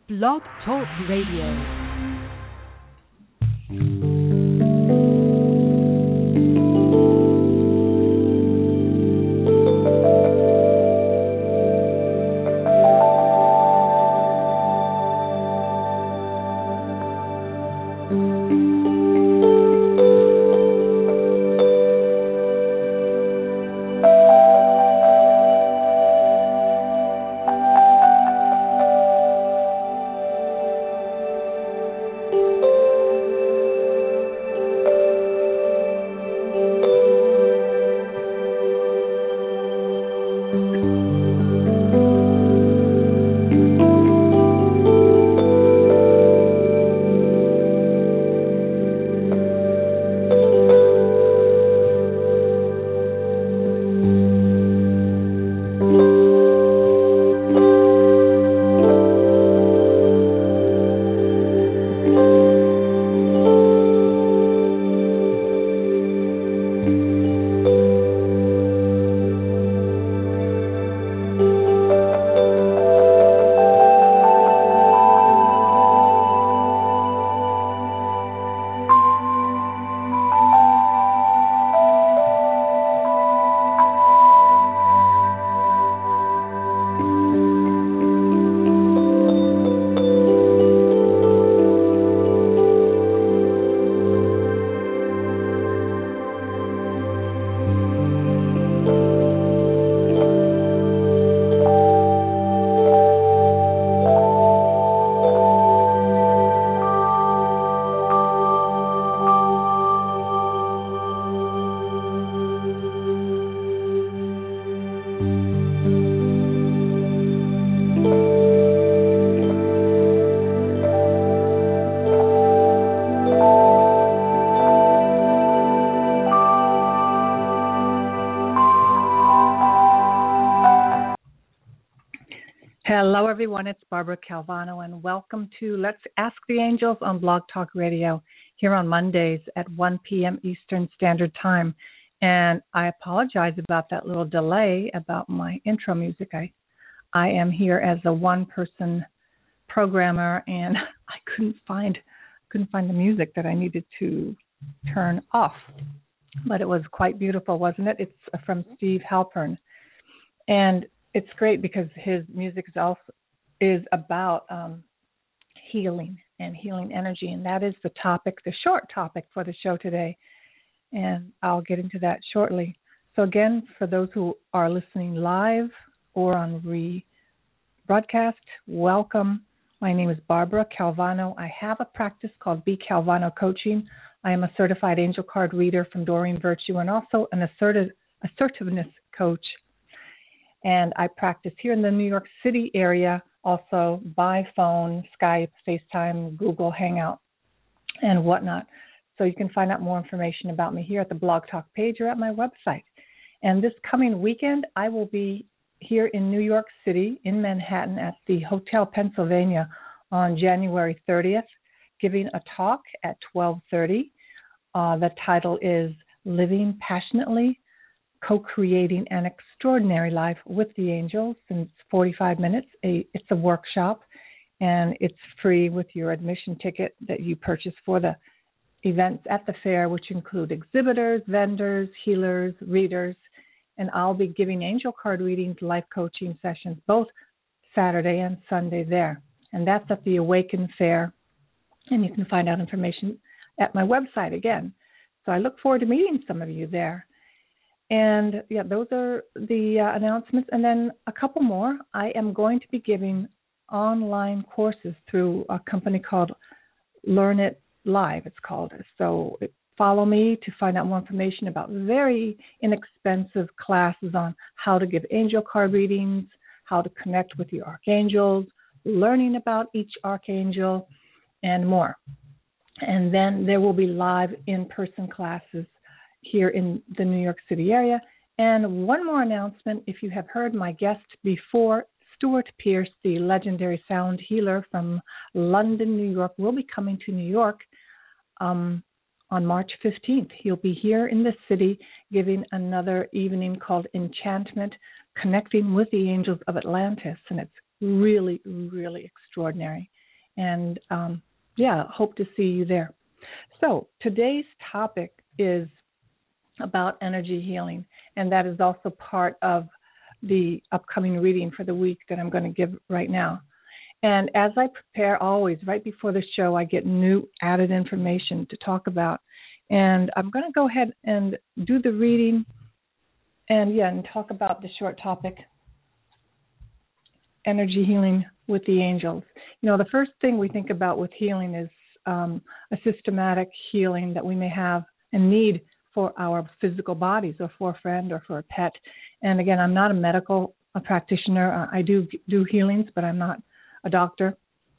Blog Talk Radio. Hello, everyone. It's Barbara Calvano, and welcome to Let's Ask the Angels on Blog Talk Radio here on Mondays at 1 p.m. Eastern Standard Time. And I apologize about that little delay about my intro music. I am here as a one-person programmer, and I couldn't find the music that I needed to turn off. But it was quite beautiful, wasn't it? It's from Steve Halpern. And it's great because his music is about healing and healing energy, and that is the short topic for the show today, and I'll get into that shortly. So again, for those who are listening live or on rebroadcast, welcome. My name is Barbara Calvano. I have a practice called B. Calvano Coaching. I am a certified angel card reader from Doreen Virtue and also an assertiveness coach. And I practice here in the New York City area, also by phone, Skype, FaceTime, Google Hangout, and whatnot. So you can find out more information about me here at the Blog Talk page or at my website. And this coming weekend, I will be here in New York City, in Manhattan, at the Hotel Pennsylvania on January 30th, giving a talk at 12:30. The title is Living Passionately, Co-Creating an Extraordinary Life with the Angels, and it's 45 minutes. It's a workshop, and it's free with your admission ticket that you purchase for the events at the fair, which include exhibitors, vendors, healers, readers, and I'll be giving angel card readings, life coaching sessions, both Saturday and Sunday there, and that's at the Awaken Fair, and you can find out information at my website again. So I look forward to meeting some of you there. And, yeah, those are the announcements. And then a couple more. I am going to be giving online courses through a company called Learn It Live, it's called. So follow me to find out more information about very inexpensive classes on how to give angel card readings, how to connect with your archangels, learning about each archangel, and more. And then there will be live in-person classes here in the New York City area. And one more announcement, if you have heard my guest before, Stuart Pierce, the legendary sound healer from London, New York, will be coming to New York on March 15th. He'll be here in the city giving another evening called Enchantment, Connecting with the Angels of Atlantis. And it's really, really extraordinary. And hope to see you there. So today's topic is about energy healing, and that is also part of the upcoming reading for the week that I'm going to give right now. And as I prepare always, right before the show, I get new added information to talk about. And I'm going to go ahead and do the reading and talk about the short topic, energy healing with the angels. The first thing we think about with healing is a systematic healing that we may have and need for our physical bodies, or for a friend, or for a pet. And again, I'm not a medical practitioner. I do healings, but I'm not a doctor.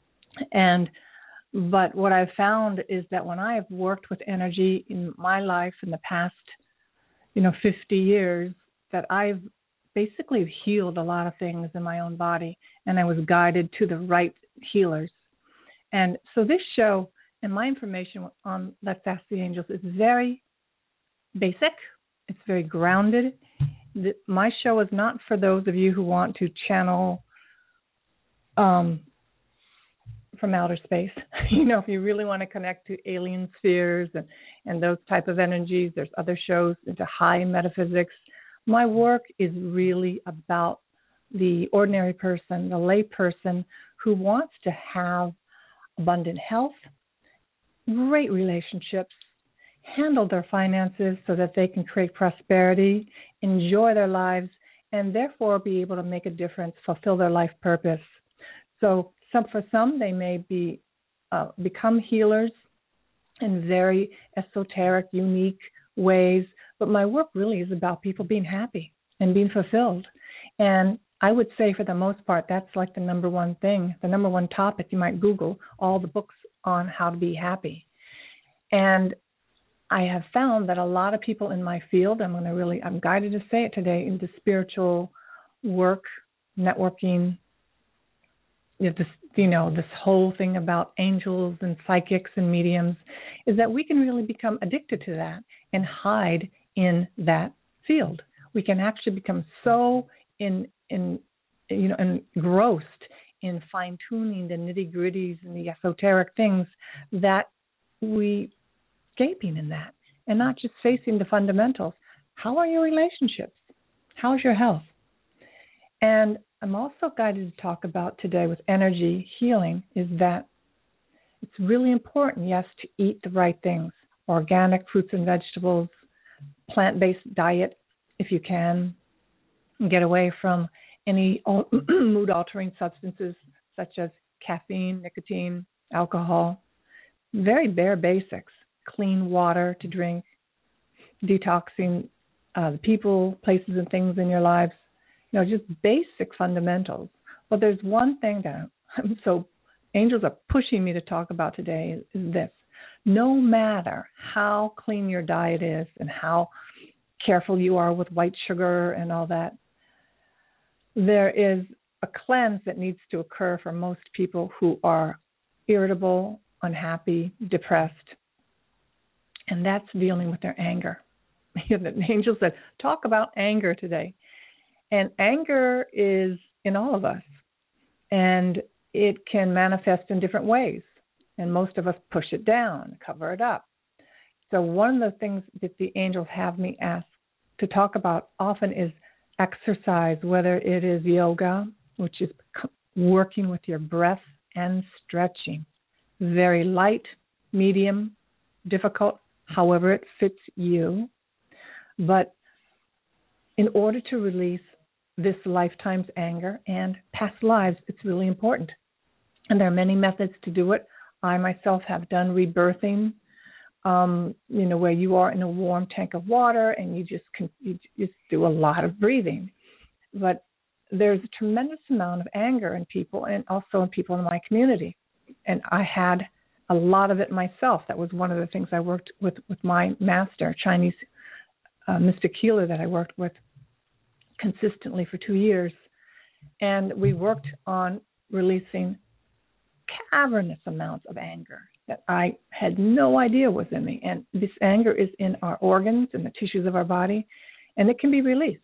But what I've found is that when I have worked with energy in my life in the past, 50 years, that I've basically healed a lot of things in my own body, and I was guided to the right healers. And so this show and my information on Let's Ask the Angels is very basic. It's very grounded. My show is not for those of you who want to channel from outer space. If you really want to connect to alien spheres and those type of energies, there's other shows into high metaphysics. My work is really about the ordinary person, the lay person who wants to have abundant health, great relationships, handle their finances so that they can create prosperity, enjoy their lives, and therefore be able to make a difference, fulfill their life purpose. So for some, they may become healers in very esoteric, unique ways, but my work really is about people being happy and being fulfilled. And I would say for the most part, that's like the number one thing, the number one topic. You might Google all the books on how to be happy. And I have found that a lot of people in my field, I'm guided to say it today, into spiritual work, networking, this whole thing about angels and psychics and mediums, is that we can really become addicted to that and hide in that field. We can actually become so engrossed in fine-tuning the nitty-gritties and the esoteric things that we escaping in that and not just facing the fundamentals. How are your relationships? How's your health? And I'm also guided to talk about today with energy healing is that it's really important, yes, to eat the right things, organic fruits and vegetables, plant-based diet if you can, and get away from any mood-altering substances such as caffeine, nicotine, alcohol. Very bare basics. Clean water to drink, detoxing the people, places, and things in your lives. Just basic fundamentals. Well, there's one thing that angels are pushing me to talk about today is this. No matter how clean your diet is and how careful you are with white sugar and all that, there is a cleanse that needs to occur for most people who are irritable, unhappy, depressed. And that's dealing with their anger. The angel said, talk about anger today. And anger is in all of us. And it can manifest in different ways. And most of us push it down, cover it up. So one of the things that the angels have me ask to talk about often is exercise, whether it is yoga, which is working with your breath, and stretching. Very light, medium, difficult, however it fits you. But in order to release this lifetime's anger and past lives, it's really important. And there are many methods to do it. I myself have done rebirthing, where you are in a warm tank of water and you just do a lot of breathing. But there's a tremendous amount of anger in people, and also in people in my community. And I had a lot of it myself. That was one of the things I worked with my master, Chinese mystic healer that I worked with consistently for 2 years. And we worked on releasing cavernous amounts of anger that I had no idea was in me. And this anger is in our organs and the tissues of our body, and it can be released.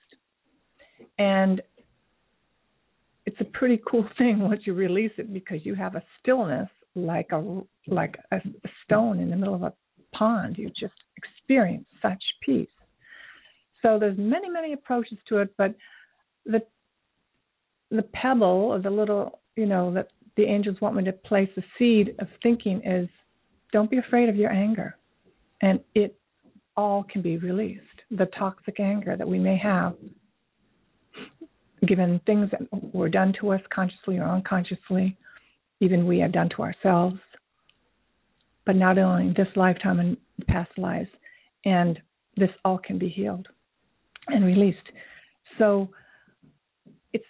And it's a pretty cool thing once you release it, because you have a stillness like a stone in the middle of a pond. You just experience such peace. So there's many, many approaches to it, but the pebble, or the little, that the angels want me to place the seed of thinking is, don't be afraid of your anger. And it all can be released. The toxic anger that we may have, given things that were done to us consciously or unconsciously, even we have done to ourselves, but not only in this lifetime and past lives. And this all can be healed and released. So it's,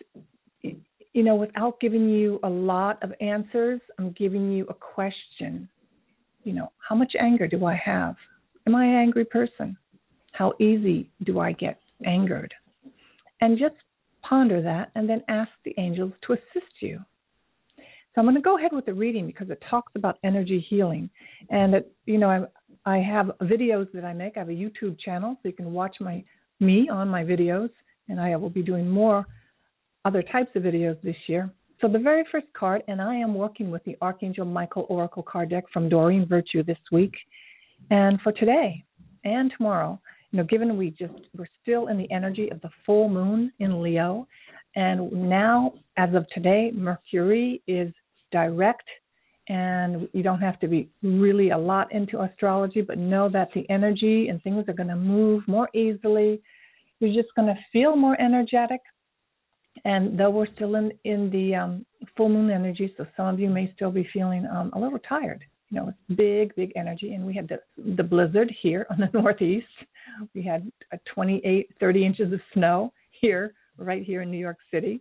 without giving you a lot of answers, I'm giving you a question. How much anger do I have? Am I an angry person? How easy do I get angered? And just ponder that and then ask the angels to assist you. So I'm going to go ahead with the reading because it talks about energy healing. And, I have videos that I make. I have a YouTube channel, so you can watch me on my videos. And I will be doing more other types of videos this year. So the very first card, and I am working with the Archangel Michael Oracle card deck from Doreen Virtue this week. And for today and tomorrow, given we're still in the energy of the full moon in Leo, and now, as of today, Mercury is direct, and you don't have to be really a lot into astrology, but know that the energy and things are going to move more easily. You're just going to feel more energetic. And though we're still in the full moon energy, so some of you may still be feeling a little tired. It's big, big energy. And we had the blizzard here on the Northeast. We had 28, 30 inches of snow here, right here in New York City.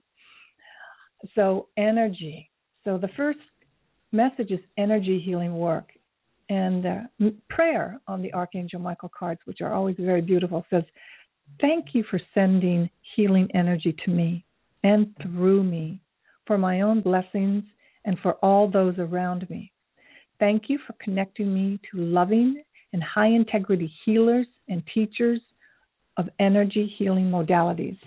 So energy. So the first message is energy healing work. And prayer on the Archangel Michael cards, which are always very beautiful, says, thank you for sending healing energy to me and through me, for my own blessings and for all those around me. Thank you for connecting me to loving and high-integrity healers and teachers of energy healing modalities.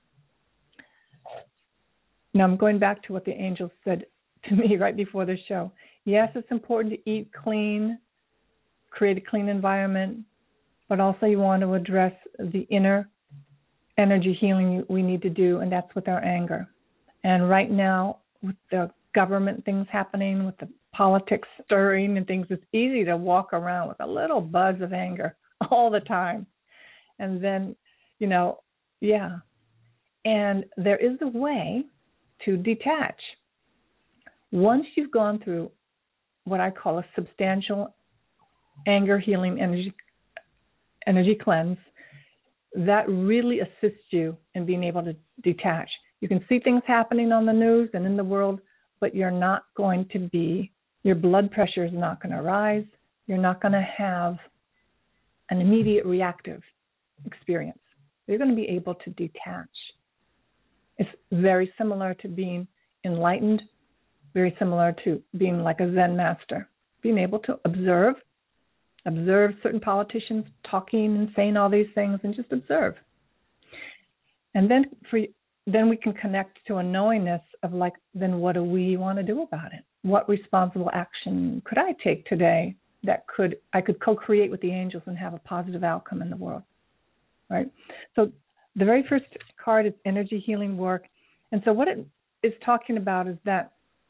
Now I'm going back to what the angels said to me right before the show. Yes, it's important to eat clean, create a clean environment, but also you want to address the inner energy healing we need to do, and that's with our anger. And right now, with the government things happening, with the politics stirring and things, it's easy to walk around with a little buzz of anger all the time. And then, and there is a way to detach. Once you've gone through what I call a substantial anger healing energy cleanse, that really assists you in being able to detach. You can see things happening on the news and in the world, but you're not going to your blood pressure is not going to rise. You're not going to have an immediate reactive experience. You're going to be able to detach. It's very similar to being enlightened, very similar to being like a Zen master, being able to observe certain politicians talking and saying all these things, and just observe. And then we can connect to a knowingness of then what do we want to do about it? What responsible action could I take today that I could co-create with the angels and have a positive outcome in the world, right? So the very first card is energy healing work. And so what it is talking about is that,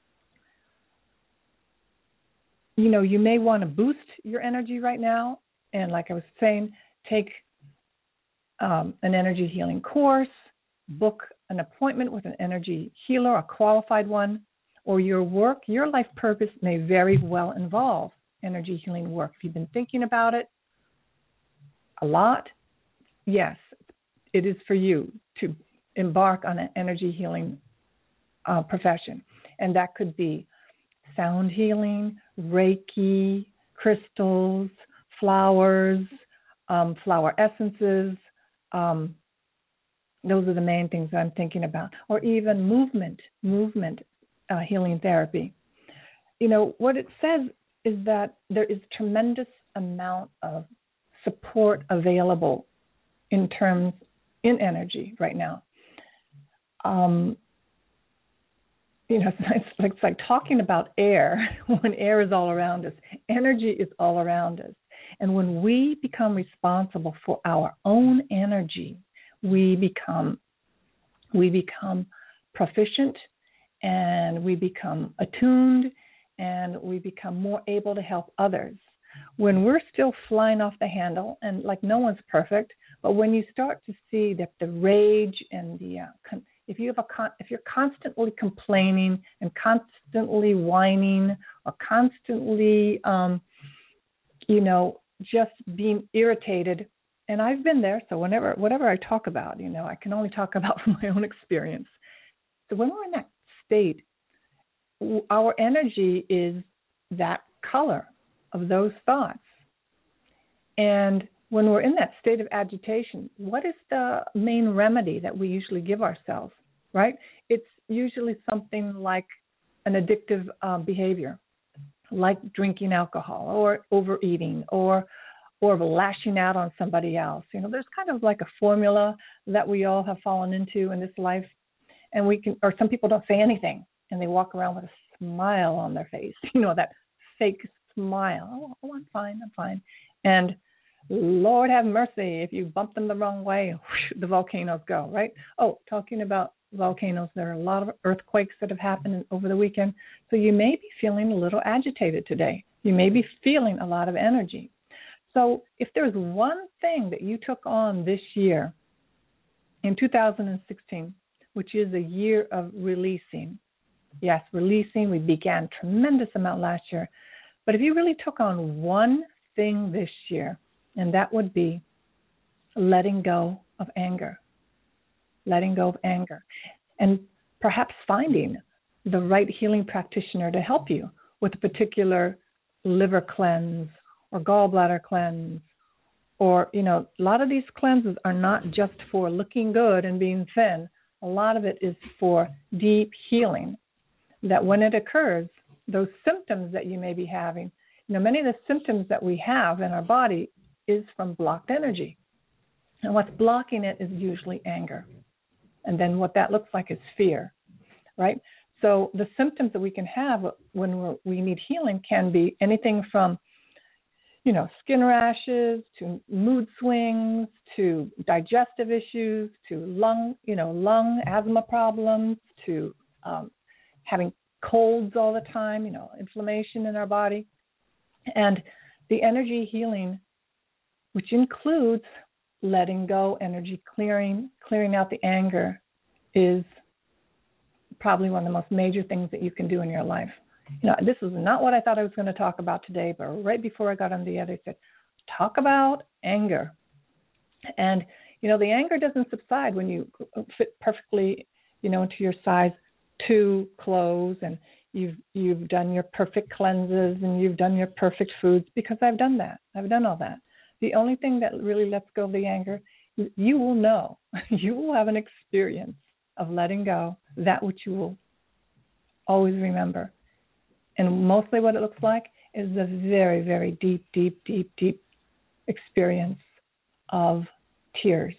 you may want to boost your energy right now. And like I was saying, take an energy healing course, book an appointment with an energy healer, a qualified one, or your life purpose may very well involve energy healing work. If you've been thinking about it a lot, yes, it is for you to embark on an energy healing profession. And that could be sound healing, Reiki, crystals, flowers, flower essences. Those are the main things that I'm thinking about. Or even movement healing therapy. What it says is that there is tremendous amount of support available in energy right now. it's like talking about air when air is all around us. Energy is all around us. And when we become responsible for our own energy, we become proficient, and we become attuned, and we become more able to help others. When we're still flying off the handle, and like no one's perfect, but when you start to see that the rage and the if you're constantly complaining and constantly whining or constantly just being irritated, and I've been there, so whatever I talk about, I can only talk about from my own experience. So when we're in that state, our energy is that color of those thoughts. And when we're in that state of agitation, what is the main remedy that we usually give ourselves, right? It's usually something like an addictive behavior, like drinking alcohol or overeating or lashing out on somebody else. There's kind of like a formula that we all have fallen into in this life. And or some people don't say anything, and they walk around with a smile on their face, that fake smile. Oh, I'm fine. And Lord have mercy, if you bump them the wrong way, whoosh, the volcanoes go, right? Oh, talking about volcanoes, there are a lot of earthquakes that have happened over the weekend. So you may be feeling a little agitated today. You may be feeling a lot of energy. So if there's one thing that you took on this year, in 2016, which is a year of releasing. Yes, releasing. We began a tremendous amount last year. But if you really took on one thing this year, and that would be letting go of anger. Letting go of anger. And perhaps finding the right healing practitioner to help you with a particular liver cleanse or gallbladder cleanse. Or, a lot of these cleanses are not just for looking good and being thin. A lot of it is for deep healing, that when it occurs, those symptoms that you may be having, many of the symptoms that we have in our body is from blocked energy. And what's blocking it is usually anger. And then what that looks like is fear, right? So the symptoms that we can have when we need healing can be anything from skin rashes, to mood swings, to digestive issues, to lung asthma problems, to having colds all the time, inflammation in our body. And the energy healing, which includes letting go, energy clearing out the anger, is probably one of the most major things that you can do in your life. This is not what I thought I was going to talk about today, but right before I got on the other, I said, talk about anger. And, the anger doesn't subside when you fit perfectly, into your size 2 clothes, and you've done your perfect cleanses and you've done your perfect foods, because I've done that. I've done all that. The only thing that really lets go of the anger, you will know. You will have an experience of letting go, that which you will always remember. And mostly what it looks like is a very, very deep, deep, deep, deep experience of tears.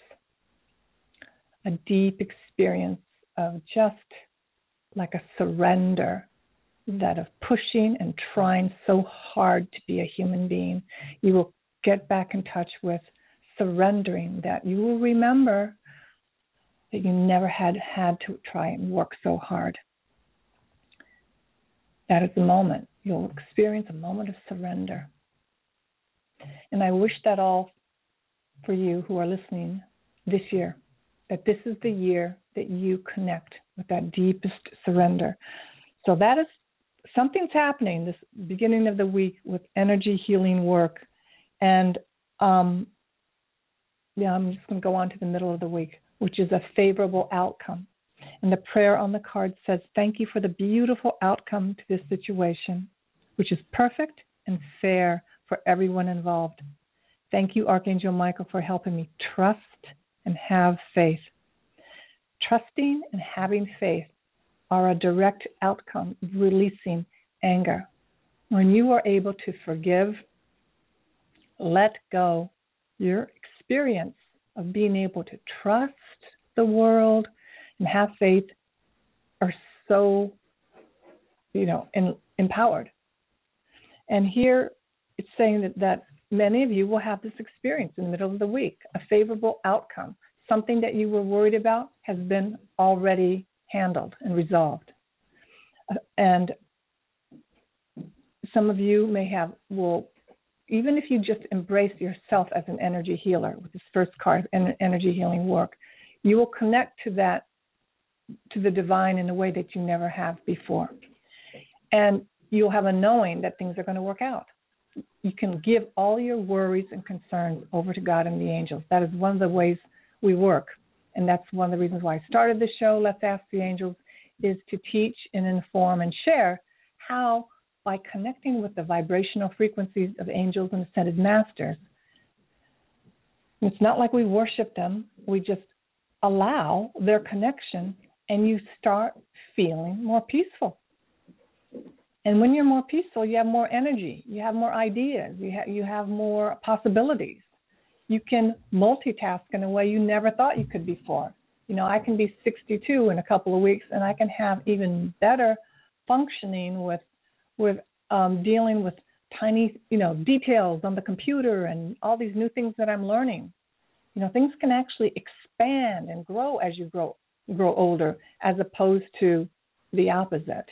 A deep experience of just like a surrender, that of pushing and trying so hard to be a human being. You will get back in touch with surrendering, that you will remember that you never had to try and work so hard. That is the moment. You'll experience a moment of surrender. And I wish that all for you who are listening this year, that this is the year that you connect with that deepest surrender. So that is, something's happening this beginning of the week with energy healing work. And I'm just going to go on to the middle of the week, which is a favorable outcome. And the prayer on the card says, thank you for the beautiful outcome to this situation, which is perfect and fair for everyone involved. Thank you, Archangel Michael, for helping me trust and have faith. Trusting and having faith are a direct outcome of releasing anger. When you are able to forgive, let go, your experience of being able to trust the world and have faith are so empowered. And here it's saying that many of you will have this experience in the middle of the week, a favorable outcome. Something that you were worried about has been already handled and resolved. And some of you even if you just embrace yourself as an energy healer with this first card, energy healing work, you will connect to the divine in a way that you never have before. And you'll have a knowing that things are going to work out. You can give all your worries and concerns over to God and the angels. That is one of the ways we work. And that's one of the reasons why I started the show, Let's Ask the Angels, is to teach and inform and share how, by connecting with the vibrational frequencies of angels and ascended masters, it's not like we worship them, we just allow their connection, and you start feeling more peaceful. And when you're more peaceful, you have more energy, you have more ideas, you have more possibilities. You can multitask in a way you never thought you could before. I can be 62 in a couple of weeks, and I can have even better functioning with dealing with tiny, details on the computer and all these new things that I'm learning. Things can actually expand and grow as you grow older, as opposed to the opposite.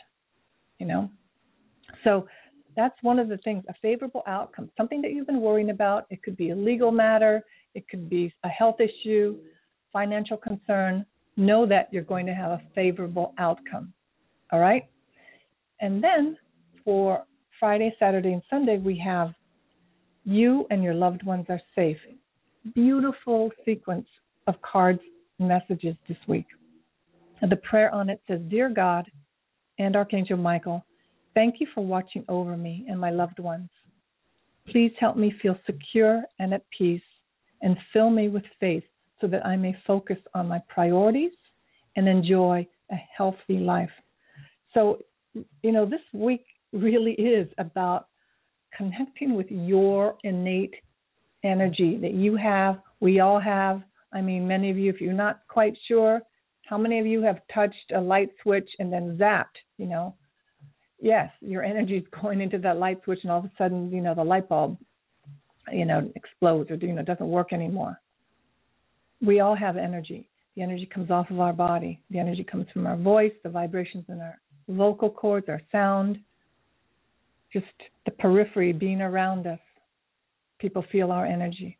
So that's one of the things, a favorable outcome, something that you've been worrying about. It could be a legal matter. It could be a health issue, financial concern. Know that you're going to have a favorable outcome. All right? And then for Friday, Saturday, and Sunday, we have you and your loved ones are safe. Beautiful sequence of cards and messages this week. And the prayer on it says, Dear God and Archangel Michael, thank you for watching over me and my loved ones. Please help me feel secure and at peace, and fill me with faith so that I may focus on my priorities and enjoy a healthy life. So, this week really is about connecting with your innate energy that you have, we all have. Many of you, if you're not quite sure, how many of you have touched a light switch and then zapped, Yes, your energy is going into that light switch, and all of a sudden, the light bulb, explodes or, doesn't work anymore. We all have energy. The energy comes off of our body. The energy comes from our voice, the vibrations in our vocal cords, our sound, just the periphery being around us. People feel our energy.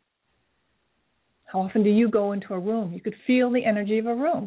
How often do you go into a room? You could feel the energy of a room.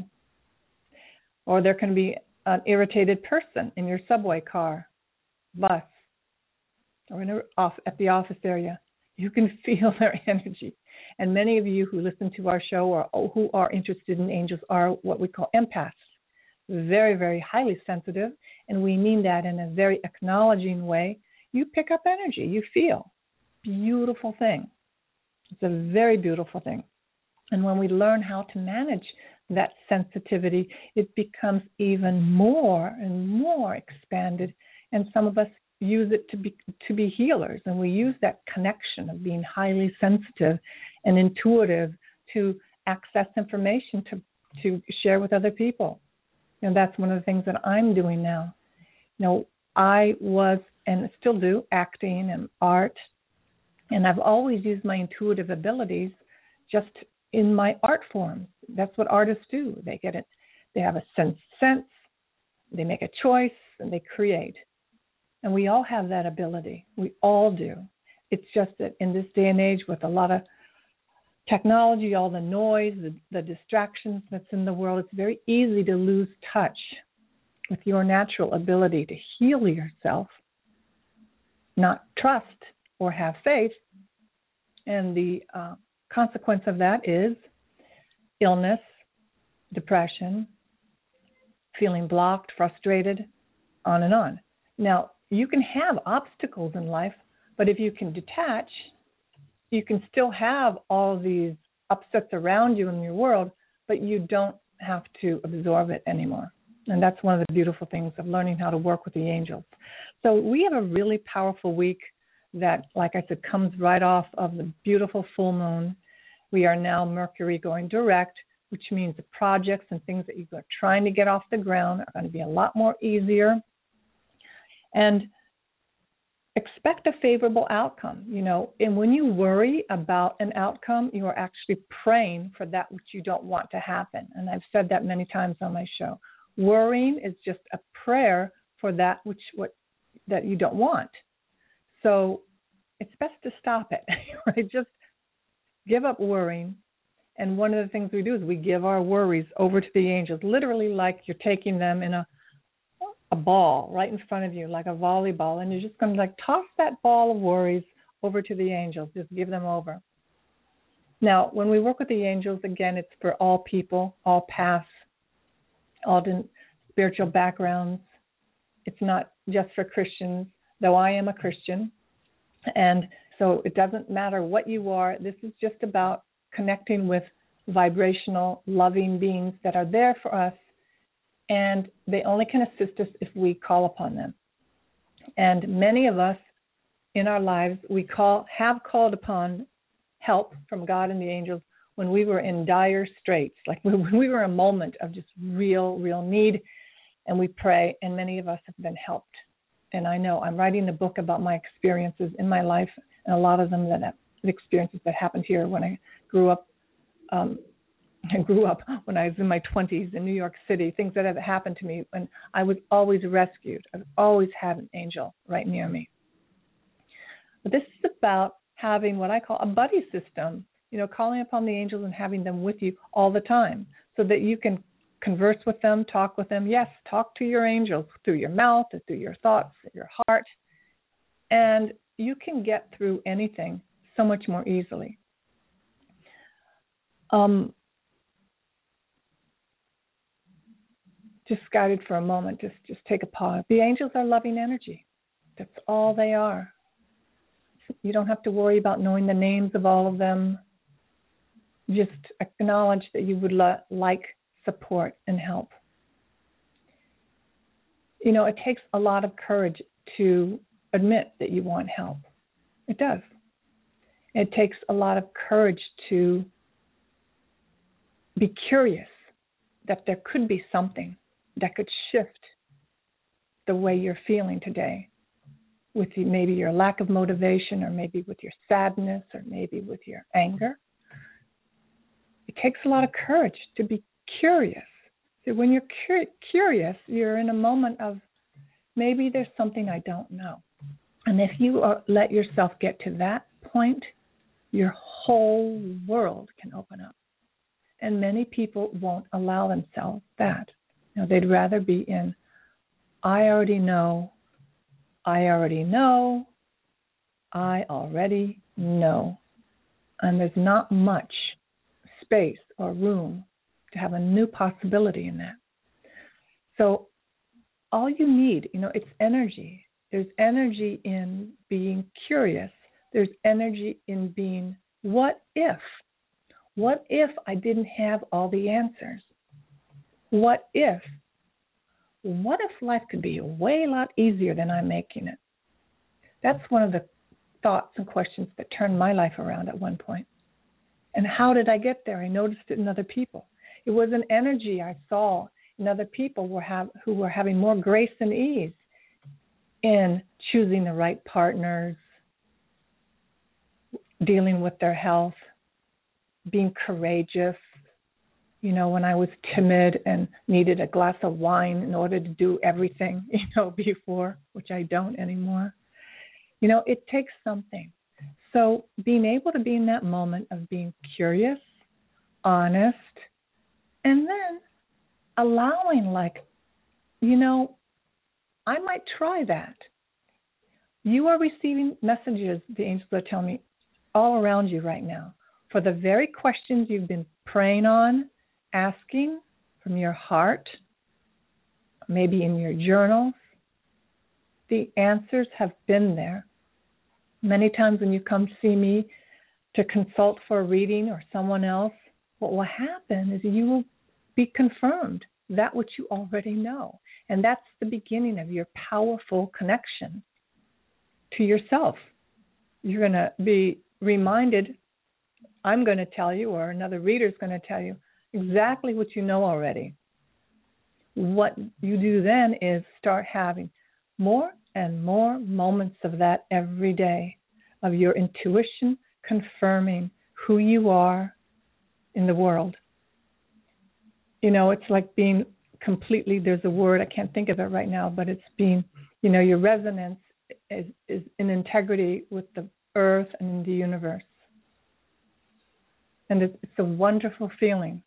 Or there can be an irritated person in your subway car, bus, or at the office area. You can feel their energy. And many of you who listen to our show or who are interested in angels are what we call empaths. Very, very highly sensitive, and we mean that in a very acknowledging way. You pick up energy, you feel. Beautiful thing. It's a very beautiful thing. And when we learn how to manage that sensitivity, it becomes even more and more expanded. And some of us use it to be healers, and we use that connection of being highly sensitive and intuitive to access information to share with other people. And that's one of the things that I'm doing now. I was, and still do, acting and art, and I've always used my intuitive abilities just in my art forms. That's what artists do. They get it. They have a sense, they make a choice, and they create. And we all have that ability. We all do. It's just that in this day and age, with a lot of technology, all the noise, the distractions that's in the world, it's very easy to lose touch with your natural ability to heal yourself, not trust or have faith. And the consequence of that is illness, depression, feeling blocked, frustrated, on and on. Now, you can have obstacles in life, but if you can detach, you can still have all these upsets around you in your world, but you don't have to absorb it anymore. And that's one of the beautiful things of learning how to work with the angels. So we have a really powerful week that, like I said, comes right off of the beautiful full moon. We are now Mercury going direct, which means the projects and things that you're trying to get off the ground are going to be a lot more easier. And expect a favorable outcome, and when you worry about an outcome, you are actually praying for that which you don't want to happen. And I've said that many times on my show. Worrying is just a prayer for that that you don't want. So it's best to stop it, right? Just give up worrying. And one of the things we do is we give our worries over to the angels, literally like you're taking them in a ball right in front of you, like a volleyball, and you're just going to toss that ball of worries over to the angels. Just give them over. Now, when we work with the angels, again, it's for all people, all paths, all spiritual backgrounds. It's not just for Christians, though I am a Christian. And so it doesn't matter what you are. This is just about connecting with vibrational, loving beings that are there for us. And they only can assist us if we call upon them. And many of us in our lives, have called upon help from God and the angels when we were in dire straits, like when we were in a moment of just real need, and we pray, and many of us have been helped. And I know I'm writing a book about my experiences in my life, and a lot of them experiences that happened here when I grew up. I grew up when I was in my 20s in New York City, things that have happened to me when I was always rescued. I've always had an angel right near me. But this is about having what I call a buddy system, calling upon the angels and having them with you all the time so that you can converse with them, talk with them. Yes, talk to your angels through your mouth, or through your thoughts, your heart. And you can get through anything so much more easily. Just guided for a moment, just take a pause. The angels are loving energy. That's all they are. You don't have to worry about knowing the names of all of them. Just acknowledge that you would like support and help. It takes a lot of courage to admit that you want help. It does. It takes a lot of courage to be curious that there could be something that could shift the way you're feeling today, with maybe your lack of motivation, or maybe with your sadness, or maybe with your anger. It takes a lot of courage to be curious. So when you're curious, you're in a moment of maybe there's something I don't know. And if you let yourself get to that point, your whole world can open up. And many people won't allow themselves that. They'd rather be in, I already know, I already know, I already know. And there's not much space or room to have a new possibility in that. So all you need, it's energy. There's energy in being curious. There's energy in being, what if? What if I didn't have all the answers? What if life could be a lot easier than I'm making it? That's one of the thoughts and questions that turned my life around at one point. And how did I get there? I noticed it in other people. It was an energy I saw in other people who were having more grace and ease in choosing the right partners, dealing with their health, being courageous. When I was timid and needed a glass of wine in order to do everything, before, which I don't anymore. It takes something. So being able to be in that moment of being curious, honest, and then allowing, I might try that. You are receiving messages, the angels are telling me, all around you right now, for the very questions you've been praying on, asking from your heart, maybe in your journals. The answers have been there. Many times when you come to see me to consult for a reading, or someone else, what will happen is you will be confirmed that which you already know. And that's the beginning of your powerful connection to yourself. You're going to be reminded, I'm going to tell you, or another reader is going to tell you, exactly what you know already. What you do then is start having more and more moments of that every day, of your intuition confirming who you are in the world. You know, it's like being completely, there's a word, I can't think of it right now, but it's being, you know, your resonance is in integrity with the earth and the universe. And it's a wonderful feeling.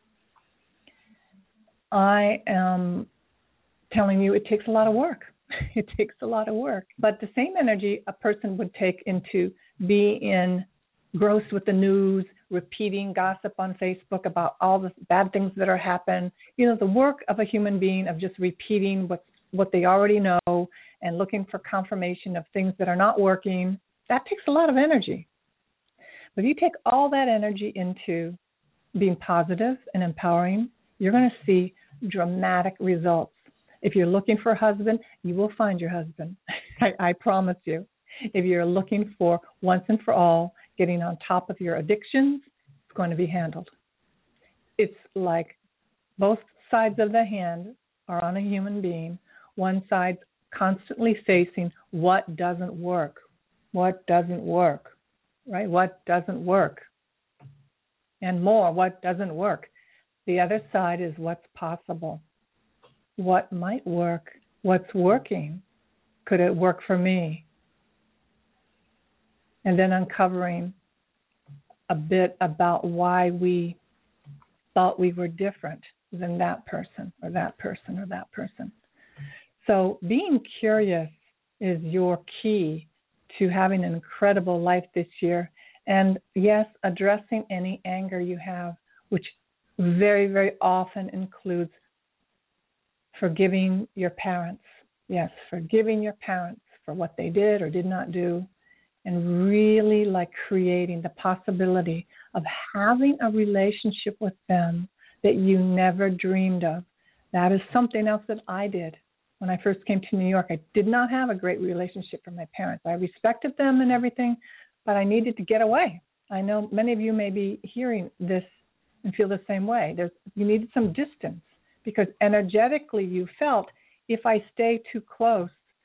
I am telling you, it takes a lot of work. It takes a lot of work. But the same energy a person would take into being engrossed with the news, repeating gossip on Facebook about all the bad things that are happening, you know, the work of a human being of just repeating what they already know and looking for confirmation of things that are not working, that takes a lot of energy. But if you take all that energy into being positive and empowering, you're going to see dramatic results. If you're looking for a husband, you will find your husband. I promise you. If you're looking for once and for all, getting on top of your addictions, it's going to be handled. It's like both sides of the hand are on a human being. One side constantly facing what doesn't work. What doesn't work, right? What doesn't work? And more, what doesn't work? The other side is what's possible. What might work? What's working? Could it work for me? And then uncovering a bit about why we thought we were different than that person or that person or that person. So being curious is your key to having an incredible life this year. And yes, addressing any anger you have, which very, very often includes forgiving your parents. Yes, forgiving your parents for what they did or did not do, and really like creating the possibility of having a relationship with them that you never dreamed of. That is something else that I did. When I first came to New York, I did not have a great relationship with my parents. I respected them and everything, but I needed to get away. I know many of you may be hearing this and feel the same way. You needed some distance because energetically you felt if I stay too close,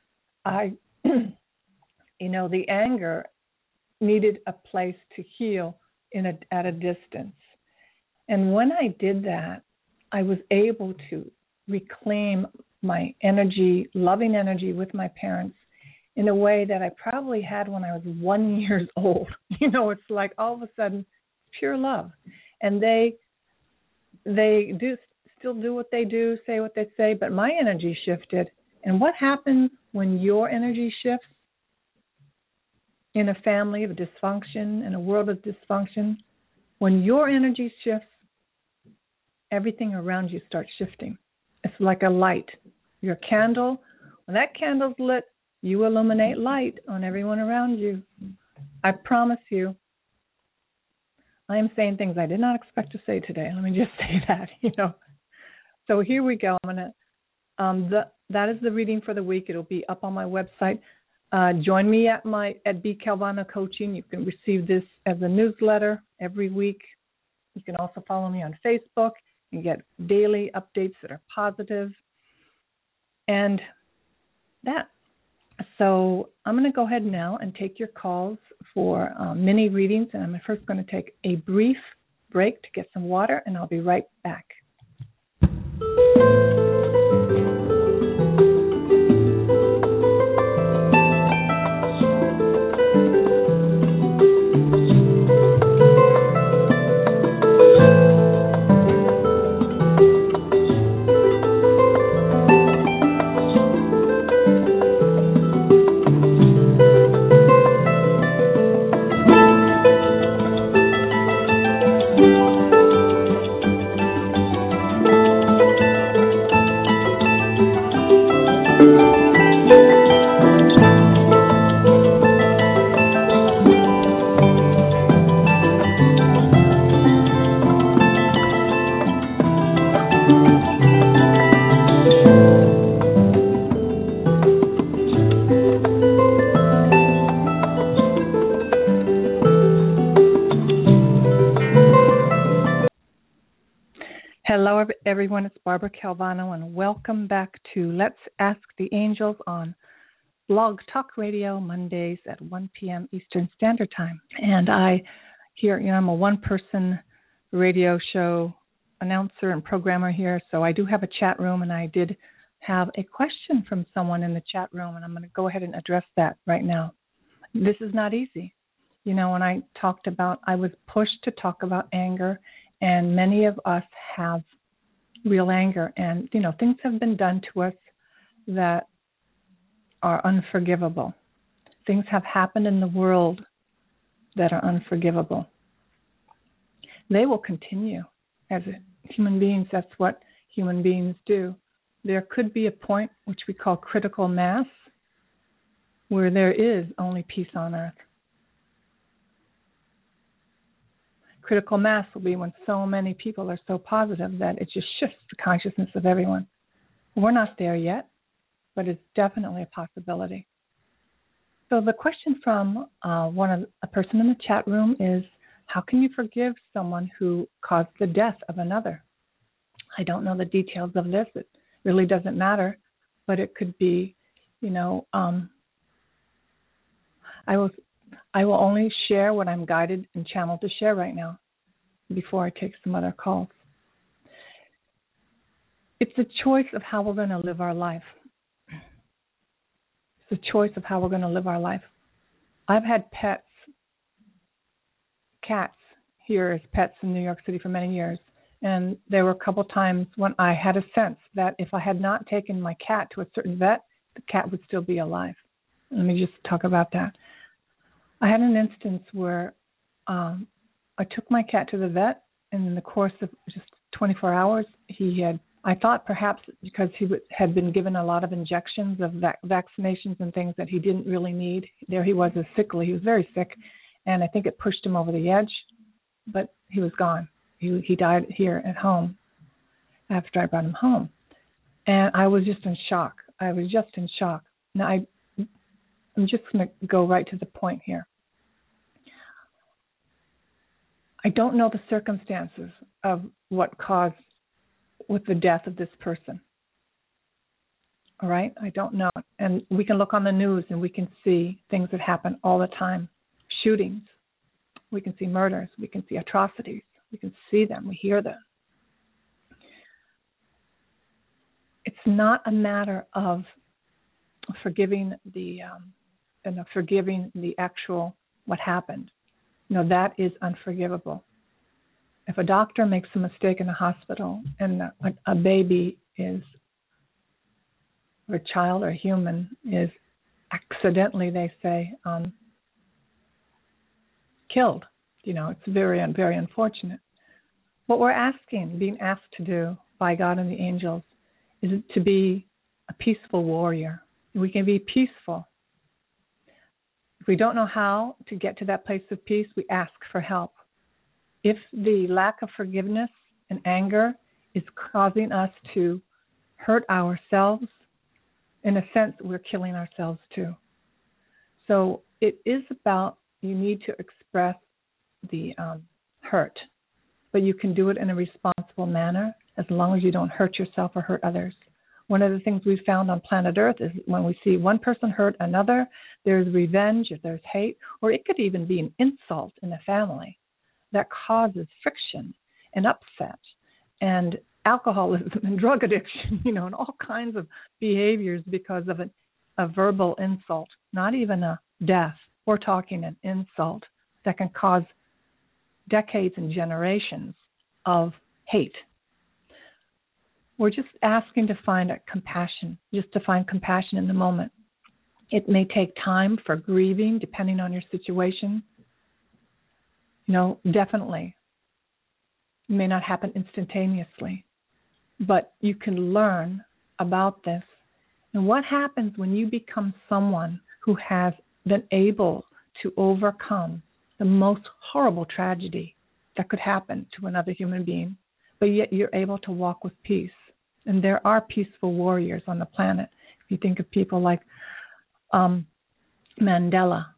the anger needed a place to heal at a distance. And when I did that, I was able to reclaim my energy, loving energy with my parents in a way that I probably had when I was 1 year old. You know, it's like all of a sudden pure love. And they still do what they do, say what they say, but my energy shifted. And what happens when your energy shifts in a family of dysfunction, in a world of dysfunction? When your energy shifts, everything around you starts shifting. It's like a light. Your candle, when that candle's lit, you illuminate light on everyone around you. I promise you. I am saying things I did not expect to say today. Let me just say that, So here we go. I'm gonna. That is the reading for the week. It'll be up on my website. Join me at B. Calvano Coaching. You can receive this as a newsletter every week. You can also follow me on Facebook and get daily updates that are positive. And that. So I'm going to go ahead now and take your calls for mini readings. And I'm first going to take a brief break to get some water, and I'll be right back. Hello, everyone. It's Barbara Calvano, and welcome back to Let's Ask the Angels on Blog Talk Radio, Mondays at 1 p.m. Eastern Standard Time. And I'm a one-person radio show announcer and programmer here, so I do have a chat room, and I did have a question from someone in the chat room, and I'm going to go ahead and address that right now. This is not easy. When I was pushed to talk about anger, and many of us have real anger, and, things have been done to us that are unforgivable. Things have happened in the world that are unforgivable. They will continue as human beings. That's what human beings do. There could be a point which we call critical mass where there is only peace on earth. Critical mass will be when so many people are so positive that it just shifts the consciousness of everyone. We're not there yet, but it's definitely a possibility. So the question from a person in the chat room is, how can you forgive someone who caused the death of another? I don't know the details of this. It really doesn't matter, but it could be, I will only share what I'm guided and channeled to share right now before I take some other calls. It's a choice of how we're going to live our life. It's a choice of how we're going to live our life. I've had pets, cats here as pets in New York City for many years. And there were a couple times when I had a sense that if I had not taken my cat to a certain vet, the cat would still be alive. Let me just talk about that. I had an instance where I took my cat to the vet, and in the course of just 24 hours, I thought perhaps because he had been given a lot of injections of vaccinations and things that he didn't really need. There he was, sickly. He was very sick, and I think it pushed him over the edge, but he was gone. He died here at home after I brought him home. And I was just in shock. Now, I'm just going to go right to the point here. I don't know the circumstances of what caused with the death of this person. All right? I don't know. And we can look on the news and we can see things that happen all the time. Shootings. We can see murders. We can see atrocities. We can see them. We hear them. It's not a matter of forgiving the actual what happened. That is unforgivable. If a doctor makes a mistake in a hospital and a baby or a child or a human is accidentally, they say, killed, it's very, very unfortunate. What we're being asked to do by God and the angels is to be a peaceful warrior. We can be peaceful. If we don't know how to get to that place of peace, we ask for help. If the lack of forgiveness and anger is causing us to hurt ourselves, in a sense, we're killing ourselves too. So it is about, you need to express the hurt, but you can do it in a responsible manner as long as you don't hurt yourself or hurt others. One of the things we've found on planet Earth is when we see one person hurt another, there's revenge, or there's hate, or it could even be an insult in a family that causes friction and upset and alcoholism and drug addiction, and all kinds of behaviors because of a verbal insult, not even a death. We're talking an insult that can cause decades and generations of hate. We're just asking to find compassion, just to find compassion in the moment. It may take time for grieving, depending on your situation. Definitely. It may not happen instantaneously, but you can learn about this. And what happens when you become someone who has been able to overcome the most horrible tragedy that could happen to another human being, but yet you're able to walk with peace. And there are peaceful warriors on the planet. If you think of people like Mandela,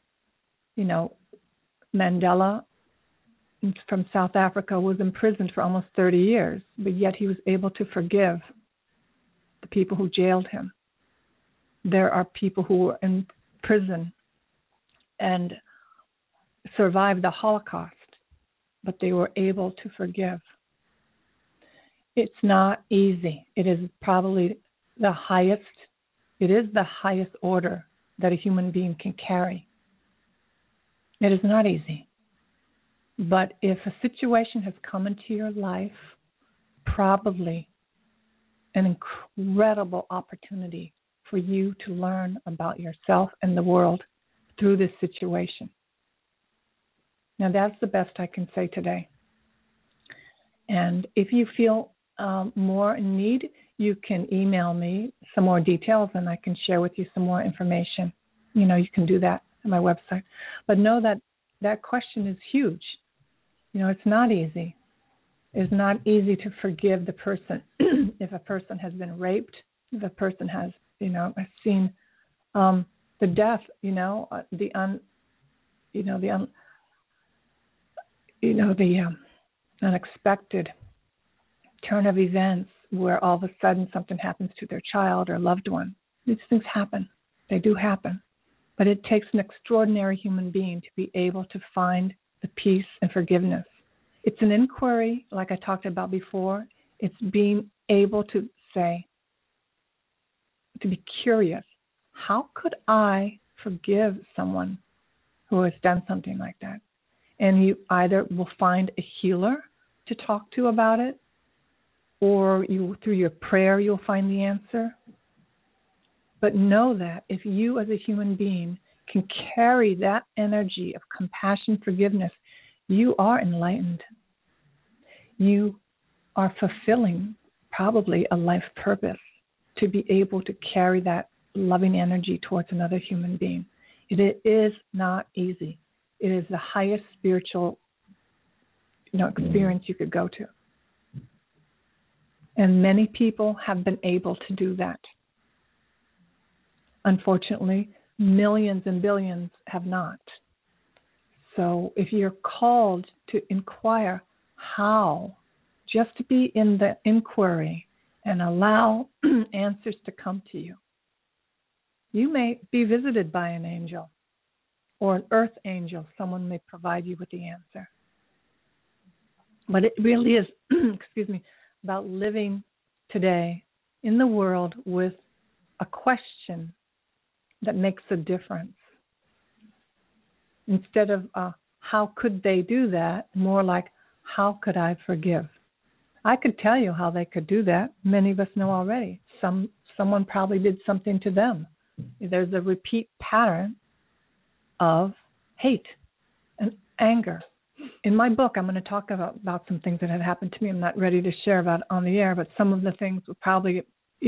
Mandela from South Africa was imprisoned for almost 30 years, but yet he was able to forgive the people who jailed him. there are people who were in prison and survived the Holocaust, but they were able to forgive. It's not easy. It is probably the highest order that a human being can carry. It is not easy. But if a situation has come into your life, probably an incredible opportunity for you to learn about yourself and the world through this situation. Now, that's the best I can say today. And if you feel more in need, you can email me some more details and I can share with you some more information. You can do that at my website. But know that that question is huge. It's not easy. It's not easy to forgive the person if a person has been raped, if a person has, seen the death, the unexpected turn of events where all of a sudden something happens to their child or loved one. These things happen. They do happen. But it takes an extraordinary human being to be able to find the peace and forgiveness. It's an inquiry, like I talked about before. It's being able to say, to be curious, how could I forgive someone who has done something like that? And you either will find a healer to talk to about it, or through your prayer you'll find the answer. But know that if you as a human being can carry that energy of compassion, forgiveness, you are enlightened. You are fulfilling probably a life purpose to be able to carry that loving energy towards another human being. It is not easy. It is the highest spiritual experience you could go to. And many people have been able to do that. Unfortunately, millions and billions have not. So if you're called to inquire how, just to be in the inquiry and allow answers to come to you, you may be visited by an angel or an earth angel. Someone may provide you with the answer. But it really is, about living today in the world with a question that makes a difference. Instead of how could they do that, more like how could I forgive? I could tell you how they could do that. Many of us know already. Someone probably did something to them. There's a repeat pattern of hate and anger. In my book, I'm going to talk about some things that have happened to me. I'm not ready to share about on the air, but some of the things would probably,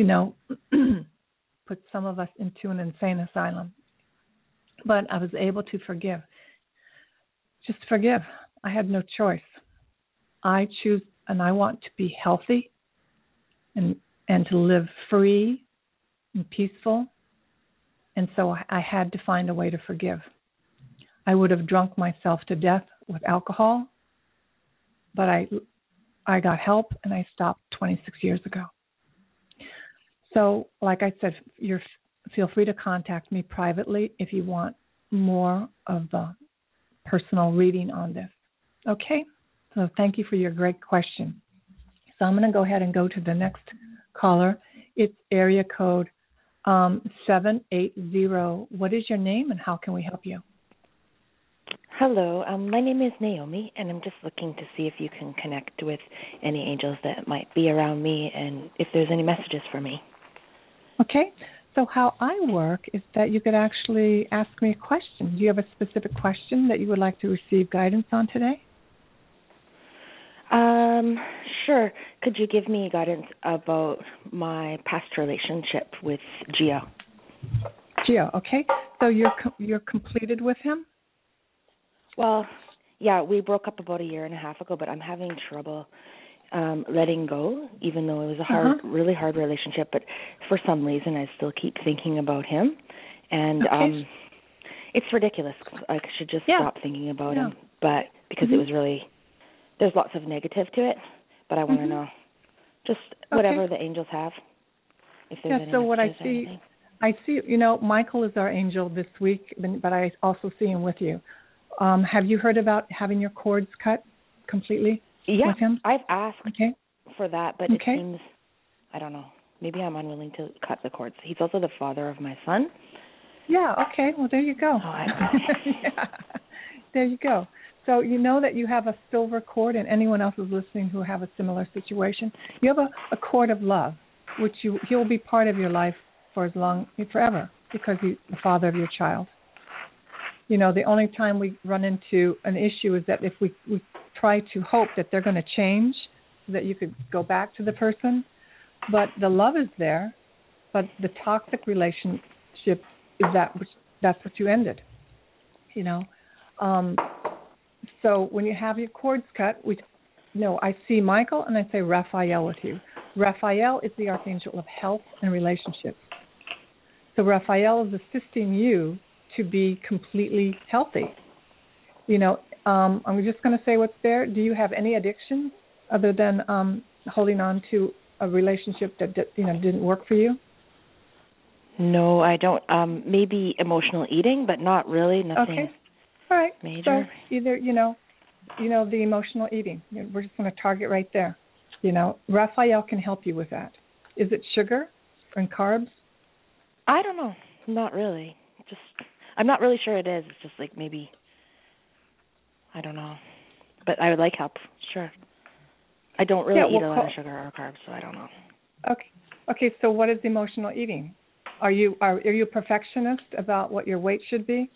put some of us into an insane asylum. But I was able to forgive. Just forgive. I had no choice. I choose, and I want to be healthy and to live free and peaceful. And so I had to find a way to forgive. I would have drunk myself to death with alcohol, but I got help and I stopped 26 years ago. So, like I said, feel free to contact me privately if you want more of the personal reading on this. Okay? So thank you for your great question. So I'm going to go ahead and go to the next caller. It's area code 780. What is your name and how can we help you? Hello, my name is Naomi, and I'm just looking to see if you can connect with any angels that might be around me and if there's any messages for me. Okay, so how I work is that you could actually ask me a question. Do you have a specific question that you would like to receive guidance on today? Sure. Could you give me guidance about my past relationship with Gio? Gio, okay. So you're completed with him? Well, yeah, we broke up about a year and a half ago, but I'm having trouble letting go, even though it was a really hard relationship. But for some reason, I still keep thinking about him. And it's ridiculous. I should just stop thinking about him. But because it was really, there's lots of negative to it. But I want to know just whatever the angels have, if there's any so what I messages or see, anything. I see, Michael is our angel this week, but I also see him with you. Have you heard about having your cords cut completely with him? I've asked for that, but it seems, I don't know, maybe I'm unwilling to cut the cords. He's also the father of my son. Yeah, okay. Well, there you go. Oh, I don't know. Yeah. There you go. So you know that you have a silver cord, and anyone else who's listening who have a similar situation, you have a cord of love, which he'll be part of your life forever, because he's the father of your child. The only time we run into an issue is that if we try to hope that they're going to change, so that you could go back to the person, but the love is there, but the toxic relationship is that's what you ended. So when you have your cords cut, I see Michael and I say Raphael with you. Raphael is the archangel of health and relationships. So Raphael is assisting you to be completely healthy. I'm just going to say what's there. Do you have any addictions other than holding on to a relationship that didn't work for you? No, I don't. Maybe emotional eating, but not really. Nothing. Okay. All right. Major. So either the emotional eating. We're just going to target right there. Raphael can help you with that. Is it sugar and carbs? I don't know. Not really. I'm not really sure it is. It's just like maybe, I don't know. But I would like help. Sure. I don't really eat a lot of sugar or carbs, so I don't know. Okay. So what is emotional eating? Are you a perfectionist about what your weight should be?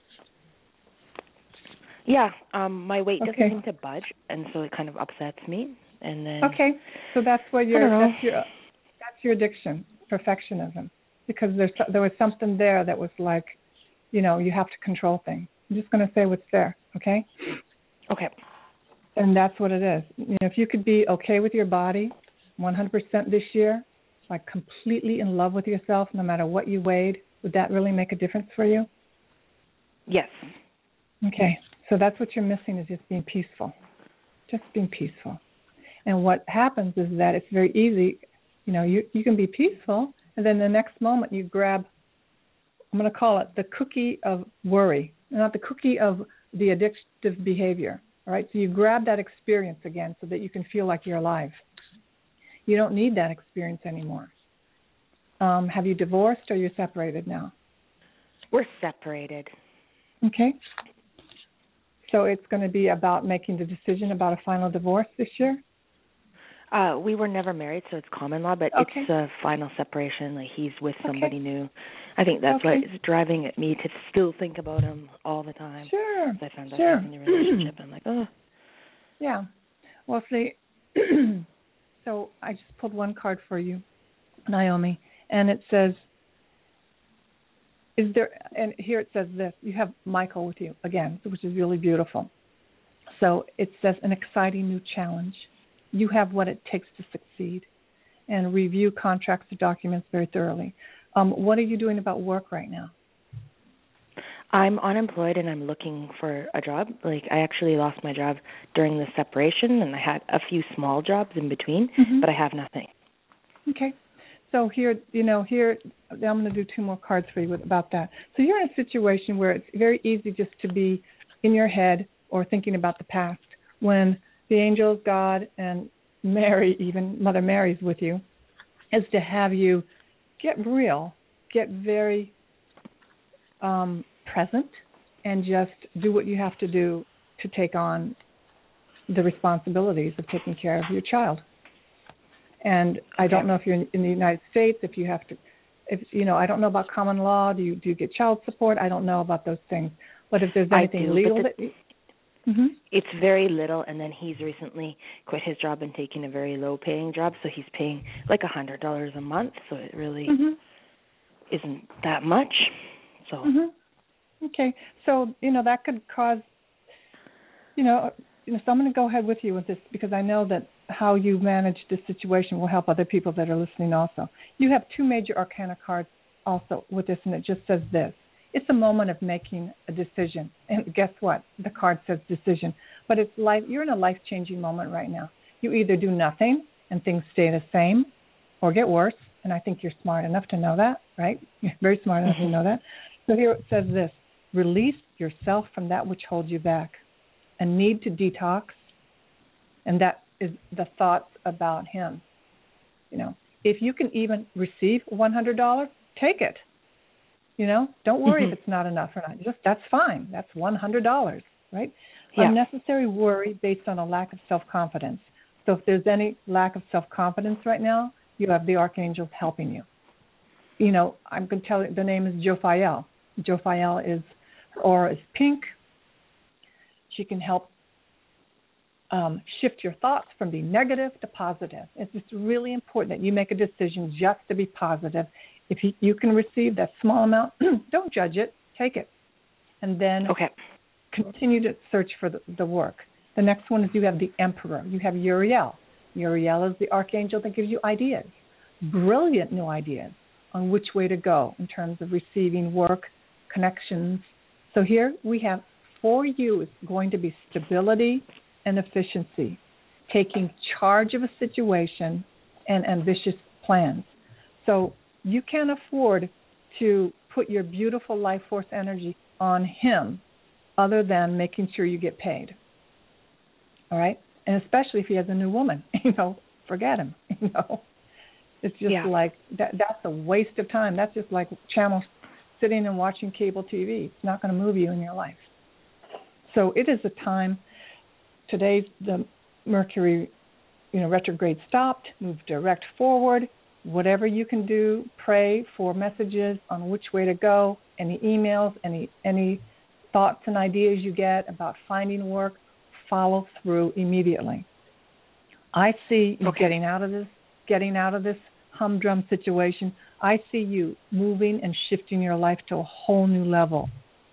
Yeah. My weight doesn't seem to budge, and so it kind of upsets me. And then. Okay. So that's what that's your addiction, perfectionism, because there was something there that was like, you have to control things. I'm just going to say what's there. Okay. Okay. And that's what it is. If you could be okay with your body 100% this year, like completely in love with yourself, no matter what you weighed, would that really make a difference for you? Yes. Okay. So that's what you're missing, is just being peaceful. Just being peaceful. And what happens is that it's very easy, you can be peaceful, and then the next moment you grab, I'm going to call it the cookie of worry, not the cookie of the addictive behavior. All right, so you grab that experience again so that you can feel like you're alive. You don't need that experience anymore. Have you divorced or you're separated now? We're separated. Okay. So it's going to be about making the decision about a final divorce this year? We were never married, so it's common law, but it's a final separation. Like, he's with somebody new. I think that's what is driving at me to still think about him all the time. Sure. I found out he's in a relationship. I'm like, oh. Yeah. Well, see, so I just pulled one card for you, Naomi, and it says, and here it says this, you have Michael with you again, which is really beautiful. So it says, an exciting new challenge. You have what it takes to succeed, and review contracts or documents very thoroughly. What are you doing about work right now? I'm unemployed and I'm looking for a job. Like, I actually lost my job during the separation, and I had a few small jobs in between, but I have nothing. Okay. So here, I'm going to do two more cards for you about that. So you're in a situation where it's very easy just to be in your head or thinking about the past, when the angels, God, and Mary, even Mother Mary's with you, is to have you get real, get very present, and just do what you have to do to take on the responsibilities of taking care of your child. And I don't know if you're in the United States, if you have to, I don't know about common law. Do you get child support? I don't know about those things. But if there's anything legal it's very little, and then he's recently quit his job and taken a very low-paying job, so he's paying like $100 a month, so it really isn't that much. So okay, so that could cause, so I'm going to go ahead with you with this, because I know that how you manage this situation will help other people that are listening also. You have two major arcana cards also with this, and it just says this. It's a moment of making a decision. And guess what? The card says decision. But it's you're in a life-changing moment right now. You either do nothing and things stay the same or get worse, and I think you're smart enough to know that, right? You're very smart enough to know that. So here it says this: release yourself from that which holds you back. A need to detox, and that is the thoughts about him. You know, if you can even receive $100, take it. You know, don't worry if it's not enough or not. Just that's fine. That's $100, right? Yeah. Unnecessary worry based on a lack of self-confidence. So if there's any lack of self-confidence right now, you have the archangels helping you. You know, I'm going to tell you, the name is Jophiel. Jophiel is, her aura is pink. She can help shift your thoughts from being negative to positive. It's just really important that you make a decision just to be positive. If you can receive that small amount, don't judge it. Take it. And then continue to search for the work. The next one is you have the Emperor. You have Uriel. Uriel is the archangel that gives you ideas, brilliant new ideas on which way to go in terms of receiving work, connections. So here we have for you is going to be stability and efficiency, taking charge of a situation and ambitious plans. So you can't afford to put your beautiful life force energy on him other than making sure you get paid. All right? And especially if he has a new woman, you know, forget him, you know. It's just like, that's a waste of time. That's just like channel sitting and watching cable TV. It's not going to move you in your life. So it is a time, today's the Mercury, you know, retrograde stopped, move direct forward. Whatever you can do, pray for messages on which way to go, any emails, any thoughts and ideas you get about finding work, follow through immediately. I see you getting out of this humdrum situation. I see you moving and shifting your life to a whole new level.